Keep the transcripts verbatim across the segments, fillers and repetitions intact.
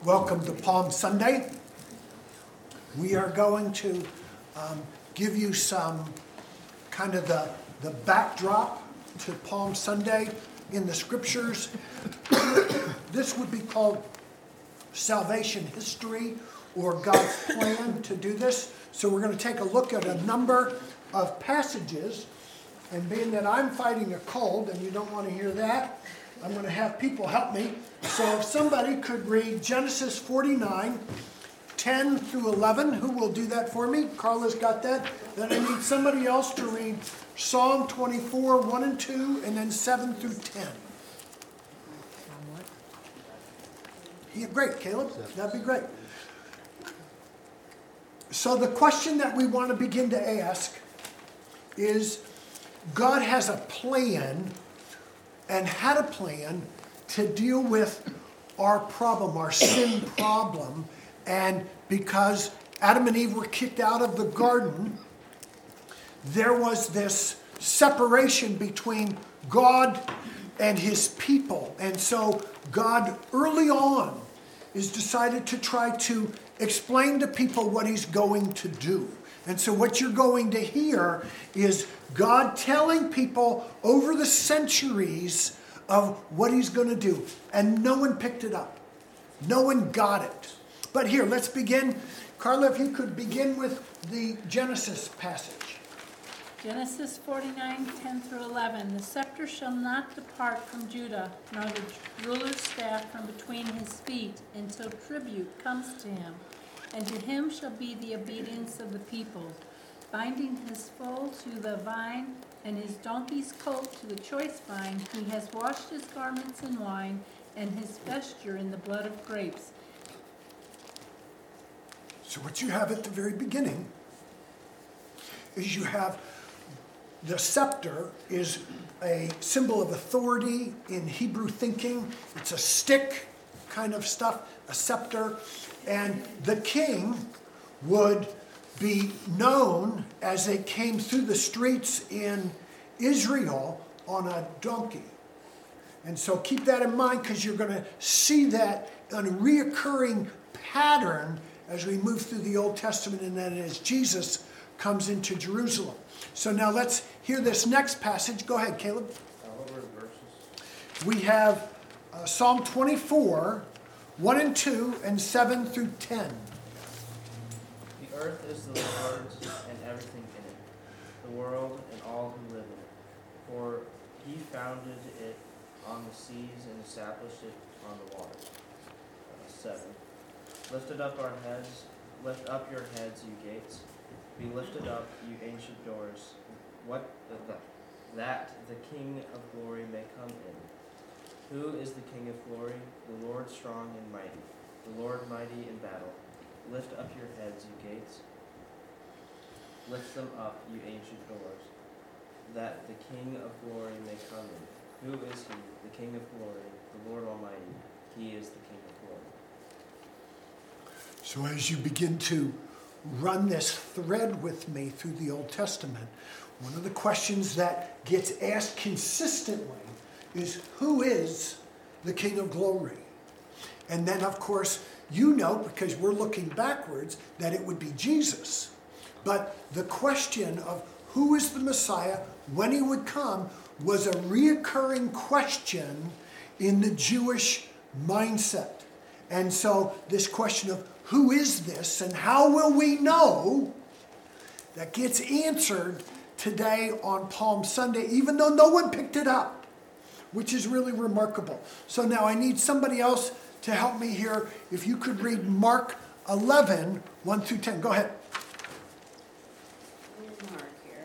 Welcome to Palm Sunday. We are going to um, give you some kind of the, the backdrop to Palm Sunday in the scriptures. This would be called salvation history or God's plan to do this. So we're going to take a look at a number of passages. And being that I'm fighting a cold and you don't want to hear that, I'm going to have people help me. So if somebody could read Genesis forty-nine, ten through eleven, who will do that for me? Carla's got that. Then I need somebody else to read Psalm twenty-four, one and two, and then seven through ten. Yeah, great, Caleb. That'd be great. So the question that we want to begin to ask is, God has a plan and had a plan to deal with our problem, our sin problem. And because Adam and Eve were kicked out of the garden, there was this separation between God and his people. And so God early on is decided to try to explain to people what he's going to do. And so what you're going to hear is God telling people over the centuries of what he's going to do. And no one picked it up. No one got it. But here, let's begin. Carla, if you could begin with the Genesis passage. Genesis forty-nine, ten through eleven. The scepter shall not depart from Judah, nor the ruler's staff from between his feet, until tribute comes to him. And to him shall be the obedience of the people, binding his foal to the vine, and his donkey's colt to the choice vine. He has washed his garments in wine, and his vesture in the blood of grapes. So what you have at the very beginning is you have the scepter is a symbol of authority in Hebrew thinking. It's a stick kind of stuff, a scepter. And the king would be known as they came through the streets in Israel on a donkey. And so keep that in mind, because you're going to see that on a reoccurring pattern as we move through the Old Testament and then as Jesus comes into Jerusalem. So now let's hear this next passage. Go ahead, Caleb. Uh, what were the verses? We have uh, Psalm twenty-four, one and two, and seven through ten. The earth is the Lord's and everything in it, the world and all who live in it. For he founded it on the seas and established it on the waters. Uh, seven. Lifted up our heads, lift up your heads, you gates. Be lifted up, you ancient doors. What the, that the King of glory may come in. Who is the King of glory? The Lord strong and mighty, the Lord mighty in battle. Lift up your heads, you gates. Lift them up, you ancient doors, that the King of glory may come in. Who is he? The King of glory, the Lord Almighty. He is the King of glory. So as you begin to run this thread with me through the Old Testament, one of the questions that gets asked consistently is, who is the King of glory? And then, of course, you know, because we're looking backwards, that it would be Jesus. But the question of who is the Messiah, when he would come, was a reoccurring question in the Jewish mindset. And so this question of who is this and how will we know, that gets answered today on Palm Sunday, even though no one picked it up, which is really remarkable. So now I need somebody else to help me here. If you could read Mark eleven, one through ten. Go ahead. Mark here.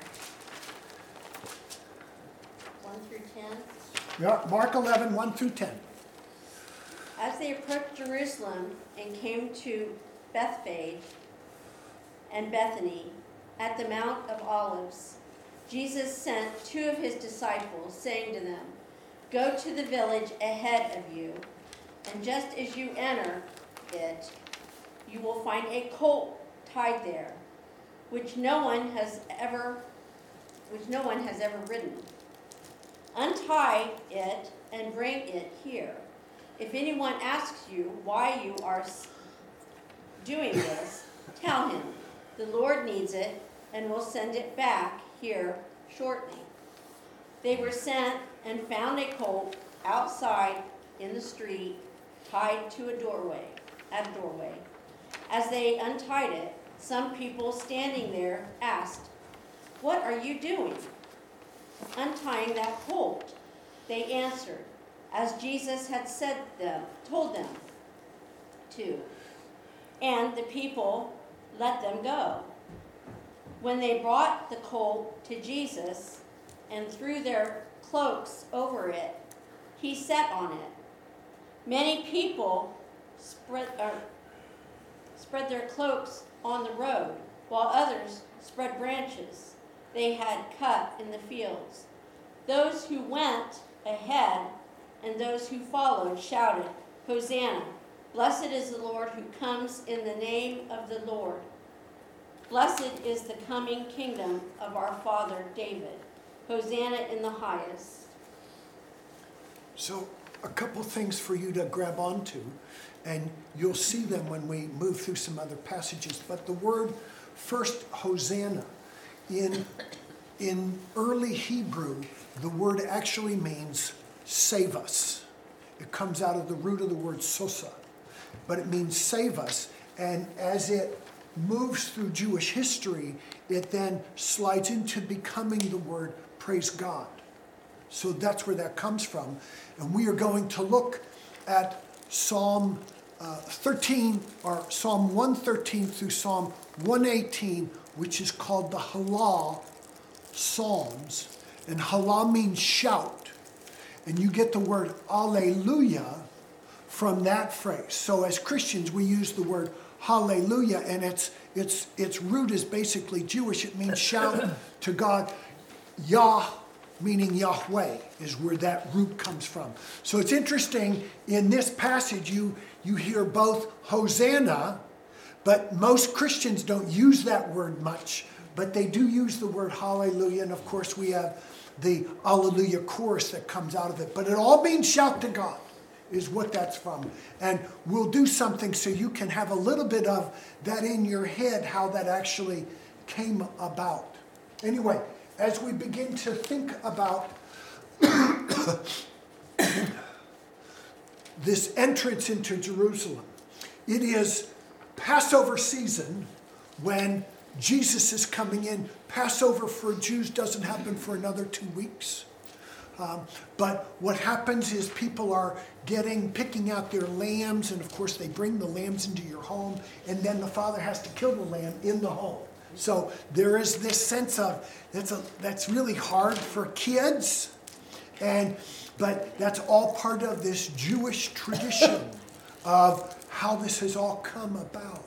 one through ten. Yeah, Mark eleven, one through ten. As they approached Jerusalem and came to Bethphage and Bethany at the Mount of Olives, Jesus sent two of his disciples, saying to them, "Go to the village ahead of you, and just as you enter it, you will find a colt tied there, which no one has ever, which no one has ever ridden. Untie it and bring it here. If anyone asks you why you are doing this, tell him, the Lord needs it and will send it back here shortly. They were sent and found a colt outside in the street, tied to a doorway, at a doorway. As they untied it, some people standing there asked, "What are you doing?" "Untying that colt," they answered, as Jesus had said them, told them to. And the people let them go. When they brought the colt to Jesus and threw their cloaks over it, he sat on it. Many people spread, uh, spread their cloaks on the road, while others spread branches they had cut in the fields. Those who went ahead and those who followed shouted, "Hosanna! Blessed is the Lord who comes in the name of the Lord. Blessed is the coming kingdom of our father David. Hosanna in the highest." So a couple things for you to grab onto, and you'll see them when we move through some other passages. But the word first, Hosanna, in, in early Hebrew, the word actually means save us. It comes out of the root of the word sosa, but it means save us. And as it moves through Jewish history, it then slides into becoming the word praise God. So that's where that comes from. And we are going to look at Psalm uh, thirteen, or Psalm one thirteen through Psalm one eighteen, which is called the Halal Psalms. And Halal means shout. And you get the word Alleluia from that phrase. So as Christians, we use the word hallelujah, and its its its root is basically Jewish. It means shout to God. Yah, meaning Yahweh, is where that root comes from. So it's interesting, in this passage you you hear both Hosanna, but most Christians don't use that word much, but they do use the word hallelujah, and of course we have the Alleluia chorus that comes out of it. But it all means shout to God, is what that's from. And we'll do something so you can have a little bit of that in your head, how that actually came about. Anyway, as we begin to think about this entrance into Jerusalem, it is Passover season when Jesus is coming in. Passover for Jews doesn't happen for another two weeks. Um, but what happens is people are getting, picking out their lambs, and of course they bring the lambs into your home, and then the father has to kill the lamb in the home. So there is this sense of, that's a, that's really hard for kids, and but that's all part of this Jewish tradition of how this has all come about.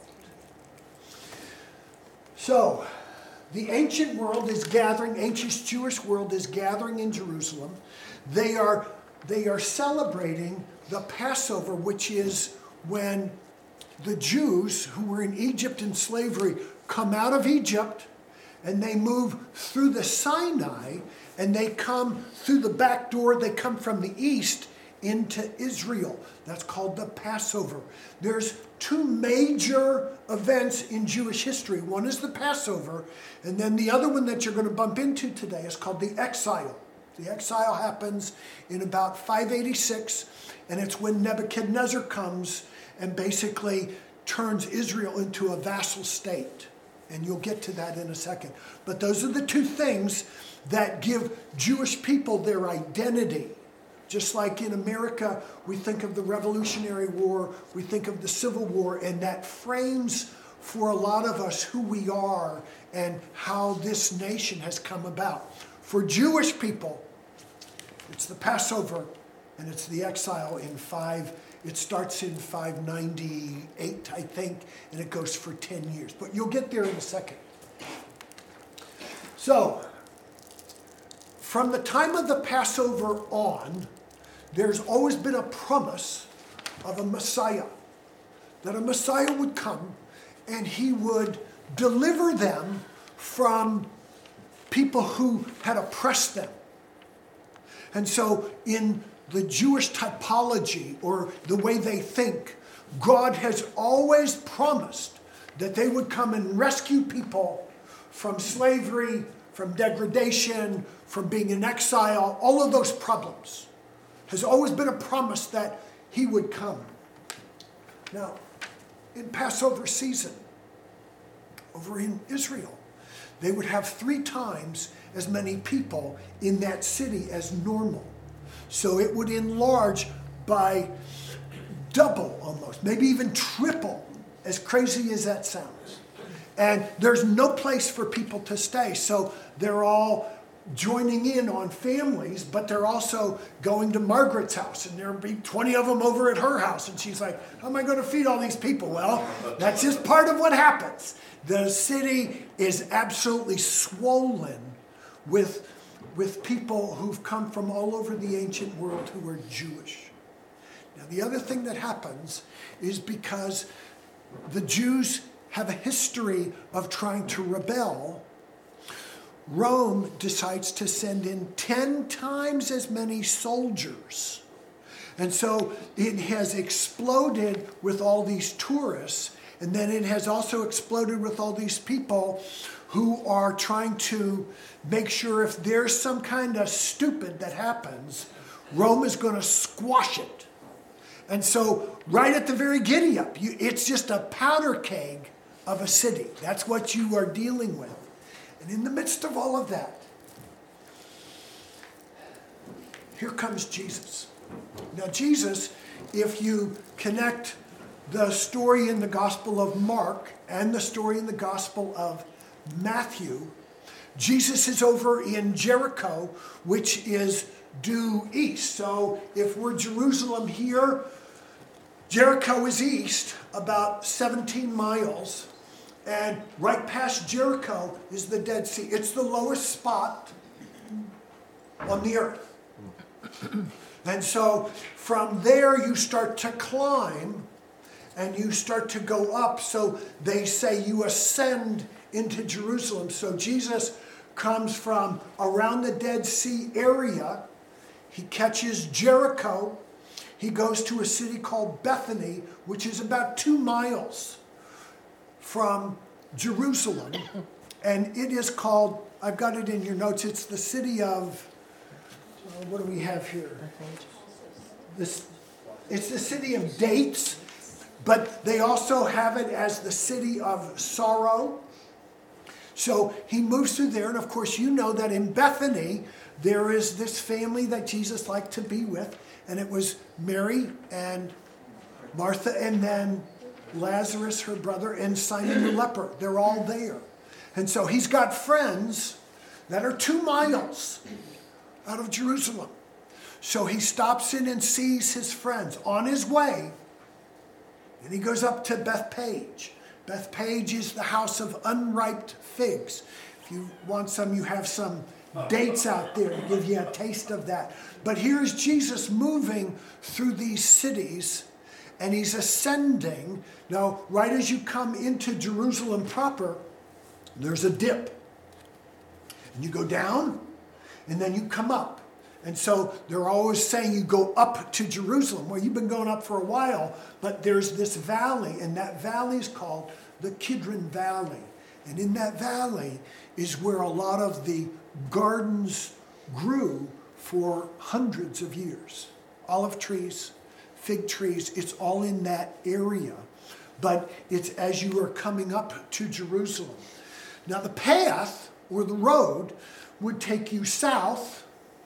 So the ancient world is gathering, ancient Jewish world is gathering in Jerusalem. They are, they are celebrating the Passover, which is when the Jews who were in Egypt in slavery come out of Egypt, and they move through the Sinai, and they come through the back door. They come from the east into Israel. That's called the Passover. There's two major events in Jewish history. One is the Passover, and then the other one that you're going to bump into today is called the exile. The exile happens in about five eighty-six, and it's when Nebuchadnezzar comes and basically turns Israel into a vassal state. And you'll get to that in a second. But those are the two things that give Jewish people their identity. Just like in America, we think of the Revolutionary War, we think of the Civil War, and that frames for a lot of us who we are and how this nation has come about. For Jewish people, it's the Passover and it's the exile in five. It starts in five ninety-eight, I think, and it goes for ten years. But you'll get there in a second. So, from the time of the Passover on, there's always been a promise of a Messiah, that a Messiah would come and he would deliver them from people who had oppressed them. And so in the Jewish typology or the way they think, God has always promised that they would come and rescue people from slavery, from degradation, from being in exile, all of those problems. Has always been a promise that he would come. Now, in Passover season, over in Israel, they would have three times as many people in that city as normal. So it would enlarge by double almost, maybe even triple, as crazy as that sounds. And there's no place for people to stay. So they're all joining in on families, but they're also going to Margaret's house, and there'll be twenty of them over at her house. And she's like, how am I going to feed all these people? Well, that's just part of what happens. The city is absolutely swollen with, with people who've come from all over the ancient world who are Jewish. Now, the other thing that happens is because the Jews have a history of trying to rebel, Rome decides to send in ten times as many soldiers. And so it has exploded with all these tourists, and then it has also exploded with all these people who are trying to make sure if there's some kind of stupid that happens, Rome is going to squash it. And so right at the very giddy up, you, it's just a powder keg of a city. That's what you are dealing with. And in the midst of all of that, here comes Jesus. Now Jesus, if you connect the story in the Gospel of Mark and the story in the Gospel of Matthew, Jesus is over in Jericho, which is due east. So if we're Jerusalem here, Jericho is east about seventeen miles. And right past Jericho is the Dead Sea. It's the lowest spot on the earth. And so from there you start to climb and you start to go up. So they say you ascend into Jerusalem. So Jesus comes from around the Dead Sea area. He catches Jericho. He goes to a city called Bethany, which is about two miles from Jerusalem, and it is called, I've got it in your notes, it's the city of, uh, what do we have here? This, it's the city of dates, but they also have it as the city of sorrow. So he moves through there, and of course you know that in Bethany, there is this family that Jesus liked to be with, and it was Mary and Martha, and then Lazarus, her brother, and Simon the leper. They're all there. And so he's got friends that are two miles out of Jerusalem. So he stops in and sees his friends on his way. And he goes up to Bethpage. Bethpage is the house of unripe figs. If you want some, you have some dates out there to give you a taste of that. But here's Jesus moving through these cities, and he's ascending. Now, right as you come into Jerusalem proper, there's a dip. And you go down, and then you come up. And so they're always saying you go up to Jerusalem. Well, you've been going up for a while, but there's this valley, and that valley is called the Kidron Valley. And in that valley is where a lot of the gardens grew for hundreds of years. Olive trees, fig trees, it's all in that area. But it's as you are coming up to Jerusalem. Now the path, or the road, would take you south.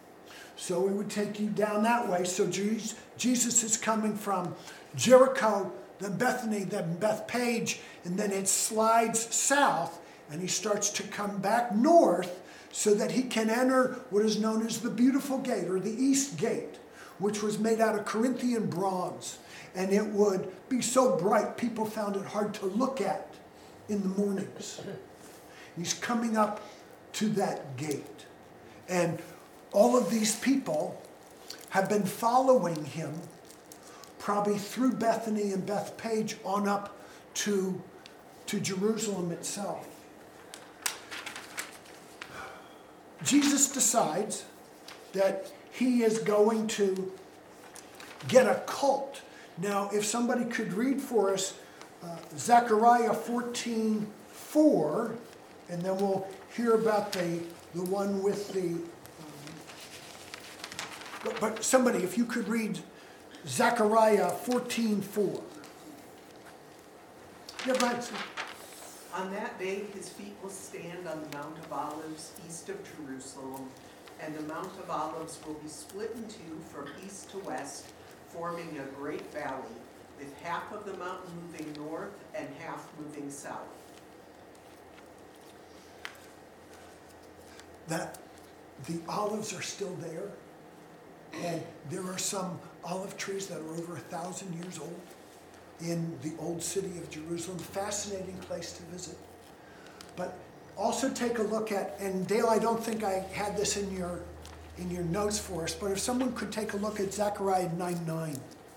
So it would take you down that way. So Jesus is coming from Jericho, then Bethany, then Bethpage, and then it slides south, and he starts to come back north so that he can enter what is known as the Beautiful Gate, or the East Gate, which was made out of Corinthian bronze. And it would be so bright, people found it hard to look at in the mornings. He's coming up to that gate. And all of these people have been following him probably through Bethany and Bethpage on up to, to Jerusalem itself. Jesus decides that he is going to get a cult. Now, if somebody could read for us uh, Zechariah fourteen four, and then we'll hear about the, the one with the... Um, but, but somebody, if you could read Zechariah fourteen four. Yeah, go ahead, sir. On that day his feet will stand on the Mount of Olives east of Jerusalem, and the Mount of Olives will be split in two from east to west, forming a great valley, with half of the mountain moving north and half moving south. That the olives are still there, and there are some olive trees that are over a thousand years old in the old city of Jerusalem. Fascinating place to visit. But also take a look at, and Dale, I don't think I had this in your in your notes for us, but if someone could take a look at Zechariah nine nine.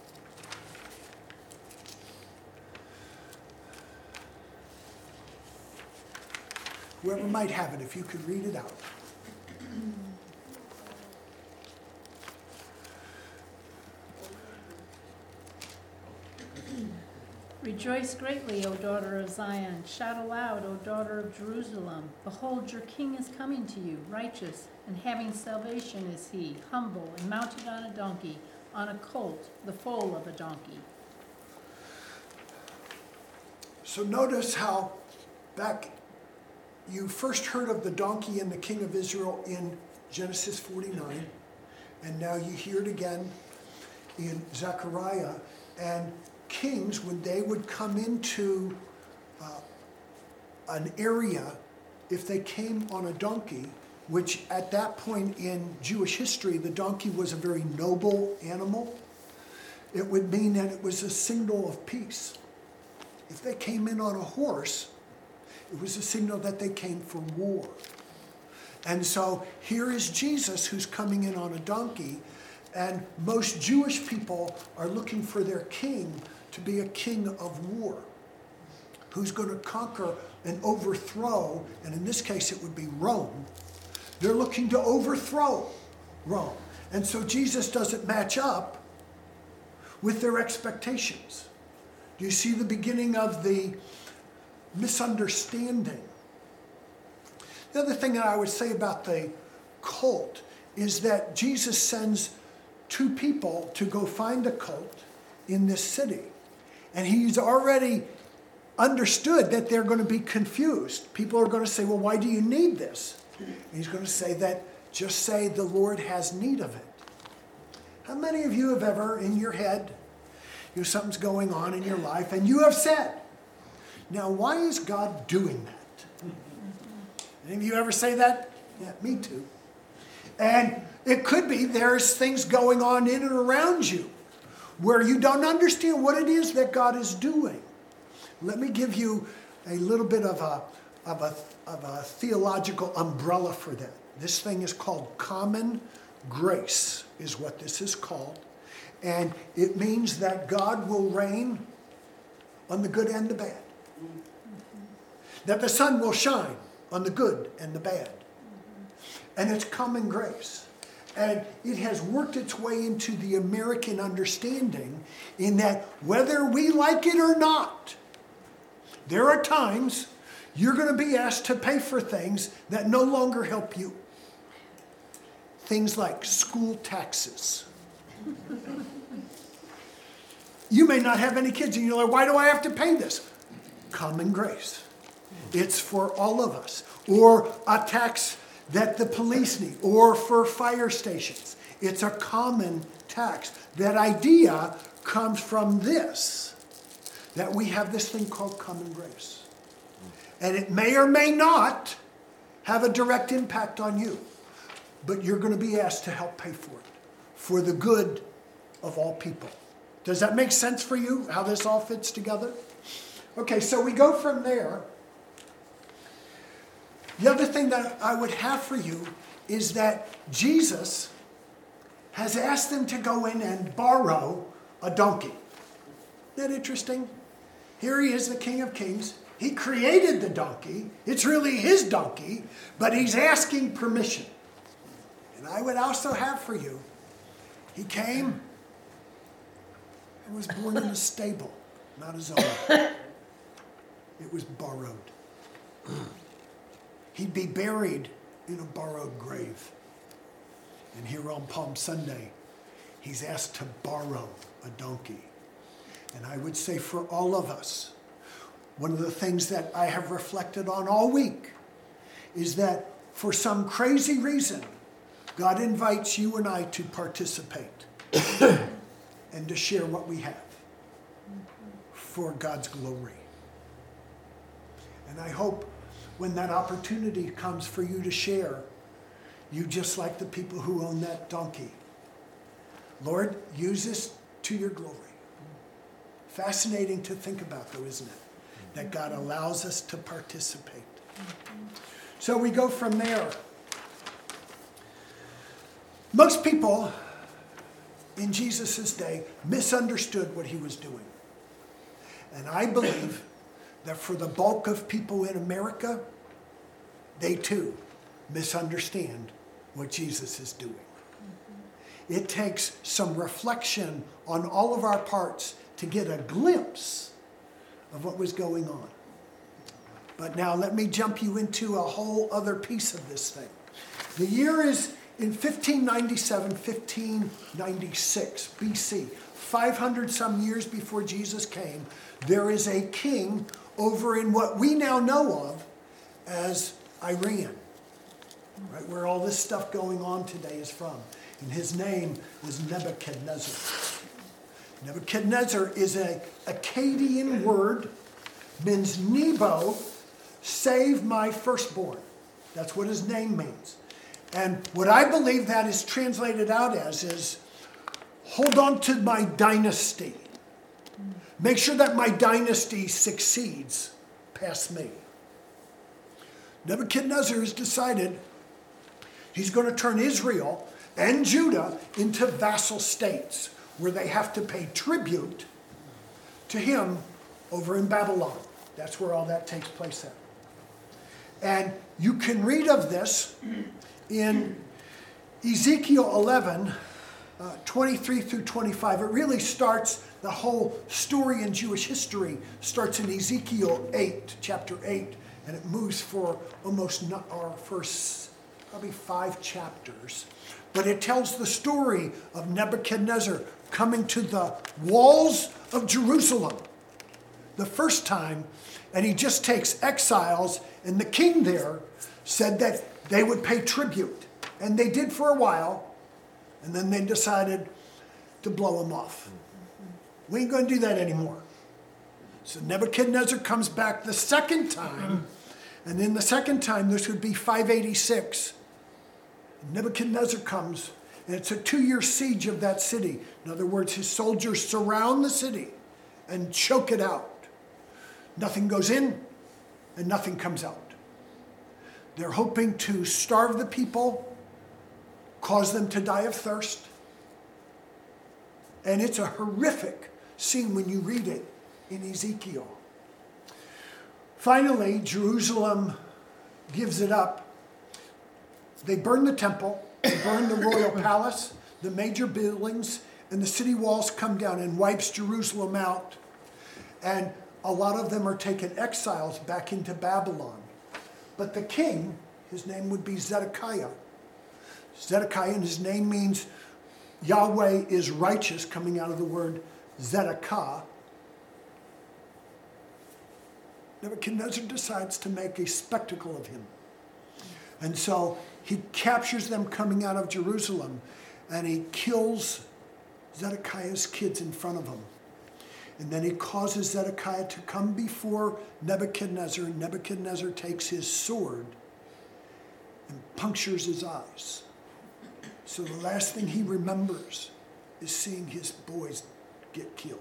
Whoever might have it, if you could read it out. Rejoice greatly, O daughter of Zion. Shout aloud, O daughter of Jerusalem. Behold, your king is coming to you, righteous, and having salvation is he, humble, and mounted on a donkey, on a colt, the foal of a donkey. So notice how back you first heard of the donkey and the king of Israel in Genesis forty-nine, and now you hear it again in Zechariah. And kings, when they would come into uh, an area, if they came on a donkey, which at that point in Jewish history, the donkey was a very noble animal, it would mean that it was a signal of peace. If they came in on a horse, it was a signal that they came for war. And so here is Jesus who's coming in on a donkey, and most Jewish people are looking for their king to be a king of war, who's going to conquer and overthrow, and in this case it would be Rome. They're looking to overthrow Rome. And so Jesus doesn't match up with their expectations. Do you see the beginning of the misunderstanding? The other thing that I would say about the cult is that Jesus sends two people to go find a cult in this city. And he's already understood that they're going to be confused. People are going to say, well, why do you need this? And he's going to say that, just say the Lord has need of it. How many of you have ever in your head, you know, something's going on in your life, and you have said, now why is God doing that? Any of you ever say that? Yeah, me too. And it could be there's things going on in and around you where you don't understand what it is that God is doing. Let me give you a little bit of a, of a, of a theological umbrella for that. This thing is called common grace, is what this is called. And it means that God will reign on the good and the bad. That the sun will shine on the good and the bad. And it's common grace. And it has worked its way into the American understanding in that whether we like it or not, there are times you're going to be asked to pay for things that no longer help you. Things like school taxes. You may not have any kids and you're like, why do I have to pay this? Common grace. It's for all of us. Or a tax that the police need, or for fire stations. It's a common tax. That idea comes from this, that we have this thing called common grace. And it may or may not have a direct impact on you, but you're going to be asked to help pay for it, for the good of all people. Does that make sense for you, how this all fits together? Okay, so we go from there. The other thing that I would have for you is that Jesus has asked them to go in and borrow a donkey. Isn't that interesting? Here he is, the King of Kings. He created the donkey. It's really his donkey, but he's asking permission. And I would also have for you, he came was born in a stable, not his own. It was borrowed. He'd be buried in a borrowed grave. And here on Palm Sunday, he's asked to borrow a donkey. And I would say for all of us, one of the things that I have reflected on all week is that for some crazy reason, God invites you and I to participate and to share what we have for God's glory. And I hope when that opportunity comes for you to share, you just like the people who own that donkey. Lord, use this to your glory. Fascinating to think about, though, isn't it? That God allows us to participate. So we go from there. Most people in Jesus' day misunderstood what he was doing. And I believe that for the bulk of people in America, they too misunderstand what Jesus is doing. It takes some reflection on all of our parts to get a glimpse of what was going on. But now let me jump you into a whole other piece of this thing. The year is in fifteen ninety-seven, fifteen ninety-six B C, five hundred some years before Jesus came. There is a king over in what we now know of as Iran, right, where all this stuff going on today is from. And his name was Nebuchadnezzar. Nebuchadnezzar is an Akkadian word, means Nebo, save my firstborn. That's what his name means. And what I believe that is translated out as is, hold on to my dynasty. Make sure that my dynasty succeeds past me. Nebuchadnezzar has decided he's going to turn Israel and Judah into vassal states where they have to pay tribute to him over in Babylon. That's where all that takes place at. And you can read of this in Ezekiel eleven, uh, twenty-three through twenty-five. It really starts, the whole story in Jewish history starts in Ezekiel eight, chapter eight, and it moves for almost not our first, probably five chapters. But it tells the story of Nebuchadnezzar coming to the walls of Jerusalem the first time, and he just takes exiles, and the king there said that they would pay tribute. And they did for a while, and then they decided to blow him off. We ain't going to do that anymore. So Nebuchadnezzar comes back the second time, and then the second time, this would be five eighty-six. Nebuchadnezzar comes, and it's a two-year siege of that city. In other words, his soldiers surround the city and choke it out. Nothing goes in, and nothing comes out. They're hoping to starve the people, cause them to die of thirst. And it's a horrific scene when you read it in Ezekiel. Finally, Jerusalem gives it up. They burn the temple, they burn the royal palace, the major buildings, and the city walls come down and wipes Jerusalem out. And a lot of them are taken exiles back into Babylon. But the king, his name would be Zedekiah. Zedekiah, and his name means Yahweh is righteous, coming out of the word Zedekiah. Nebuchadnezzar decides to make a spectacle of him. And so he captures them coming out of Jerusalem, and he kills Zedekiah's kids in front of him. And then he causes Zedekiah to come before Nebuchadnezzar, and Nebuchadnezzar takes his sword and punctures his eyes. So the last thing he remembers is seeing his boys get killed.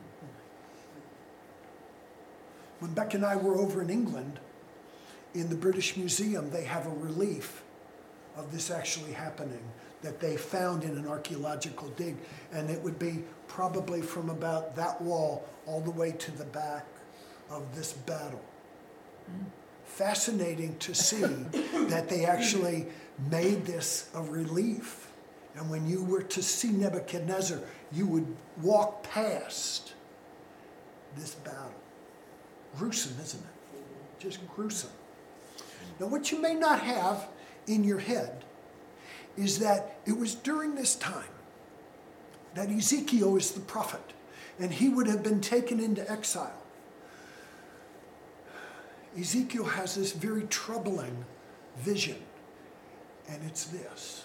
When Beck and I were over in England, in the British Museum, they have a relief of this actually happening that they found in an archaeological dig. And it would be probably from about that wall all the way to the back of this battle. Mm. Fascinating to see that they actually made this a relief And when you were to see Nebuchadnezzar, you would walk past this battle. Gruesome, isn't it? Just gruesome. Now, what you may not have in your head is that it was during this time that Ezekiel is the prophet, and he would have been taken into exile. Ezekiel has this very troubling vision, and it's this,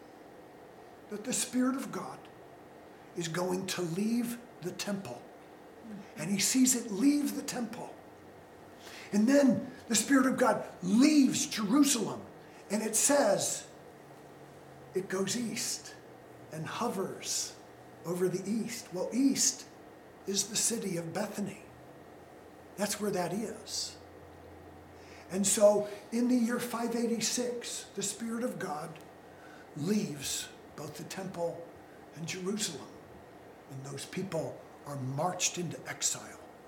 that the Spirit of God is going to leave the temple, and he sees it leave the temple. And then the Spirit of God leaves Jerusalem, and it says it goes east and hovers over the east. Well, east is the city of Bethany. That's where that is. And so in the year five eighty-six, the Spirit of God leaves both the temple and Jerusalem. And those people are marched into exile.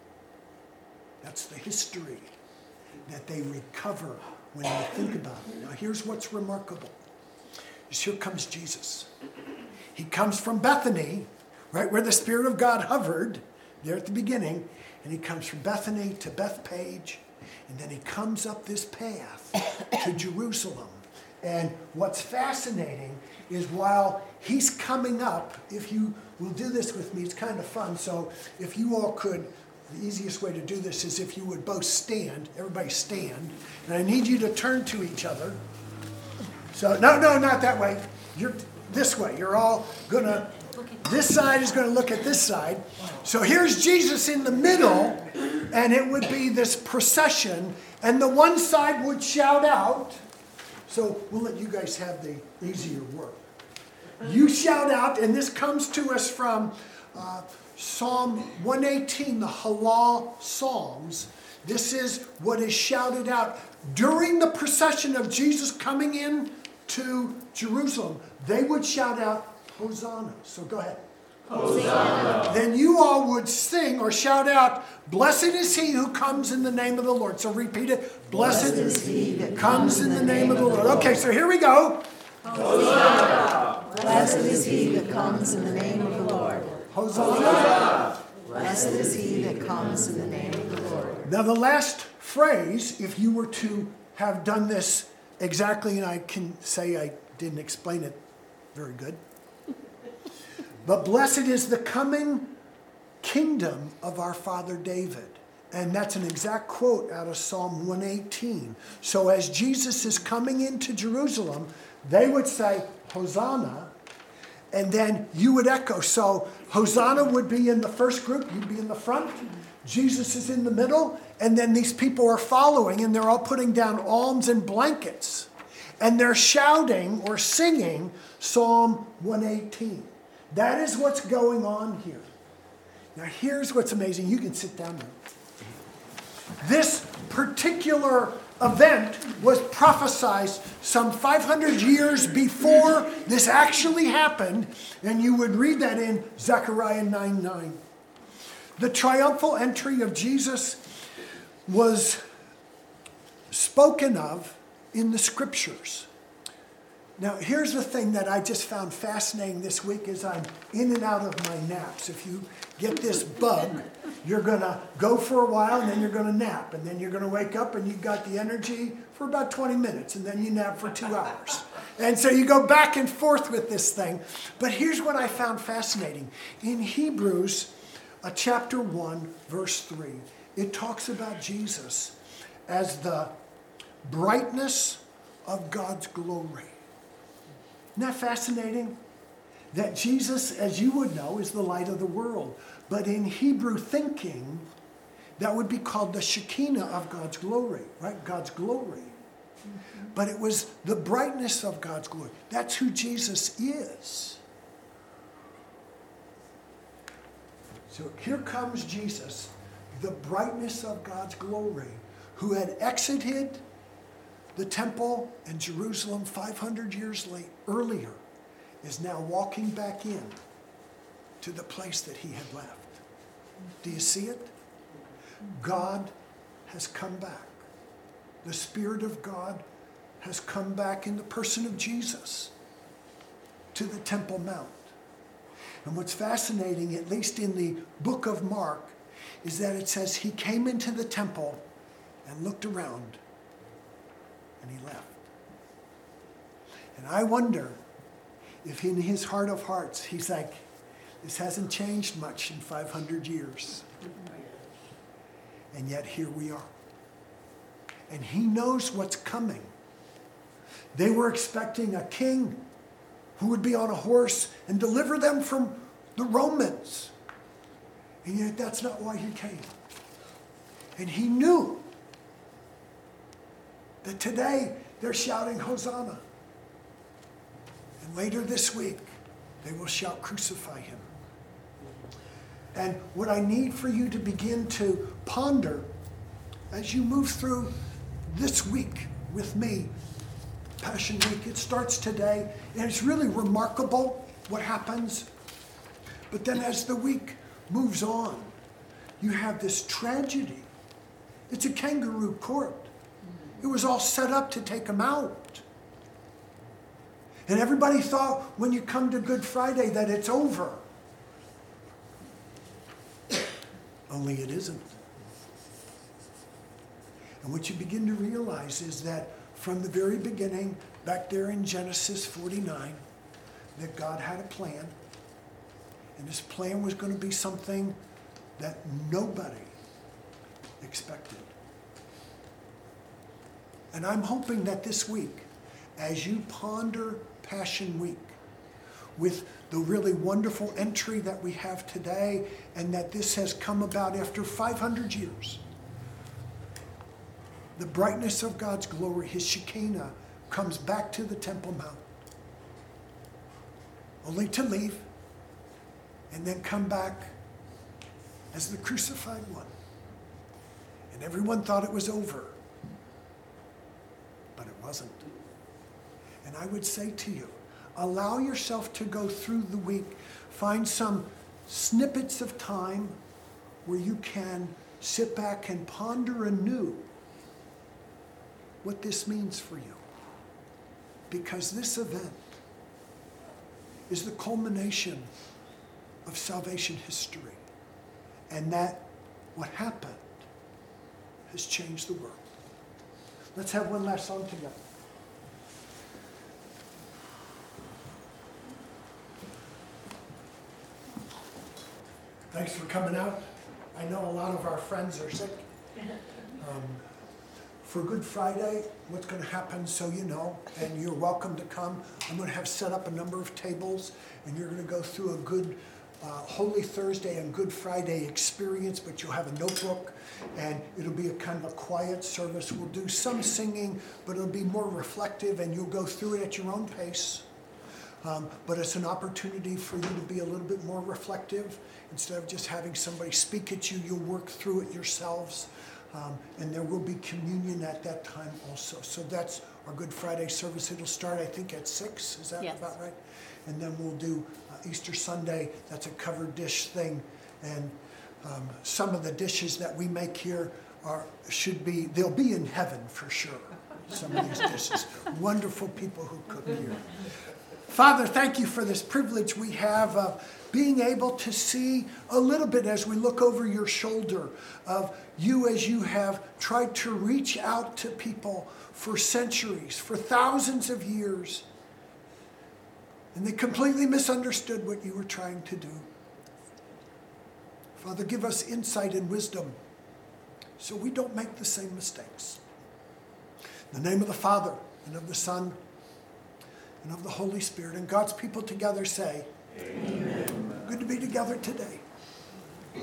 That's the history that they recover when they think about it. Now here's what's remarkable. Is here comes Jesus. He comes from Bethany, right where the Spirit of God hovered, there at the beginning, and he comes from Bethany to Bethpage, and then he comes up this path to Jerusalem. And what's fascinating is while he's coming up, if you will do this with me, it's kind of fun. So if you all could, the easiest way to do this is if you would both stand, everybody stand, and I need you to turn to each other. So, no, no, not that way. You're this way. You're all going to, this side is going to look at this side. So here's Jesus in the middle, and it would be this procession, and the one side would shout out. So we'll let you guys have the easier work. You shout out, and this comes to us from uh, Psalm one eighteen, the Halal Psalms. This is what is shouted out during the procession of Jesus coming in to Jerusalem. They would shout out, Hosanna. So go ahead. Hosanna. Then you all would sing or shout out, blessed is he who comes in the name of the Lord. So repeat it. Blessed, blessed is he that comes in the name of the Lord. Okay, so here we go. Hosanna. Blessed is he that comes in the name of the Lord. Hosanna. Blessed is he that comes in the name of the Lord. Now the last phrase, if you were to have done this exactly, and I can say I didn't explain it very good, but blessed is the coming kingdom of our father David. And that's an exact quote out of Psalm one eighteen. So as Jesus is coming into Jerusalem, they would say, Hosanna, and then you would echo. So Hosanna would be in the first group, you'd be in the front, Jesus is in the middle, and then these people are following, and they're all putting down alms and blankets. And they're shouting or singing Psalm one eighteen. That is what's going on here. Now here's what's amazing. You can sit down now. This particular event was prophesied some five hundred years before this actually happened, and you would read that in Zechariah nine nine. The triumphal entry of Jesus was spoken of in the scriptures. Now, here's the thing that I just found fascinating this week as I'm in and out of my naps. If you get this bug, you're going to go for a while, and then you're going to nap. And then you're going to wake up, and you've got the energy for about twenty minutes, and then you nap for two hours. And so you go back and forth with this thing. But here's what I found fascinating. In Hebrews, uh, chapter one, verse three, it talks about Jesus as the brightness of God's glory. Isn't that fascinating? That Jesus, as you would know, is the light of the world. But in Hebrew thinking, that would be called the Shekinah of God's glory, right? God's glory. Mm-hmm. But it was the brightness of God's glory. That's who Jesus is. So here comes Jesus, the brightness of God's glory, who had exited the temple in Jerusalem five hundred years late, earlier, is now walking back in to the place that he had left. Do you see it? God has come back. The Spirit of God has come back in the person of Jesus. to the Temple Mount. And what's fascinating, at least in the book of Mark, is that it says he came into the temple and looked around and he left. And I wonder if in his heart of hearts, he's like, this hasn't changed much in five hundred years. And yet here we are. And he knows what's coming. They were expecting a king who would be on a horse and deliver them from the Romans. And yet that's not why he came. And he knew that today they're shouting Hosanna. And later this week, they will shout, crucify him. And what I need for you to begin to ponder as you move through this week with me, Passion Week, it starts today, and it's really remarkable what happens. But then as the week moves on, you have this tragedy. It's a kangaroo court. It was all set up to take him out. And everybody thought when you come to Good Friday that it's over. Only it isn't. And what you begin to realize is that from the very beginning, back there in Genesis forty-nine, that God had a plan. And this plan was going to be something that nobody expected. And I'm hoping that this week, as you ponder Passion Week, with the really wonderful entry that we have today, and that this has come about after five hundred years, the brightness of God's glory, his Shekinah, comes back to the Temple Mount, only to leave and then come back as the crucified one. And everyone thought it was over, but it wasn't. And I would say to you, allow yourself to go through the week. Find some snippets of time where you can sit back and ponder anew what this means for you. Because this event is the culmination of salvation history. And that what happened has changed the world. Let's have one last song together. Thanks for coming out. I know a lot of our friends are sick. Um, for Good Friday, what's going to happen, so you know, and you're welcome to come. I'm going to have set up a number of tables, and you're going to go through a good uh, Holy Thursday and Good Friday experience, but you'll have a notebook, and it'll be a kind of a quiet service. We'll do some singing, but it'll be more reflective, and you'll go through it at your own pace. Um, but it's an opportunity for you to be a little bit more reflective. Instead of just having somebody speak at you, you'll work through it yourselves. Um, and there will be communion at that time also. So that's our Good Friday service. It'll start, I think, at six. Is that Yes. about right? And then we'll do uh, Easter Sunday. That's a covered dish thing. And um, some of the dishes that we make here are should be, they'll be in heaven for sure. Some of these dishes. Wonderful people who cook here. Father, thank you for this privilege we have of being able to see a little bit as we look over your shoulder of you as you have tried to reach out to people for centuries, for thousands of years. And they completely misunderstood what you were trying to do. Father, give us insight and wisdom so we don't make the same mistakes. In the name of the Father, and of the Son, and of the Holy Spirit, and God's people together say, Amen. Good to be together today.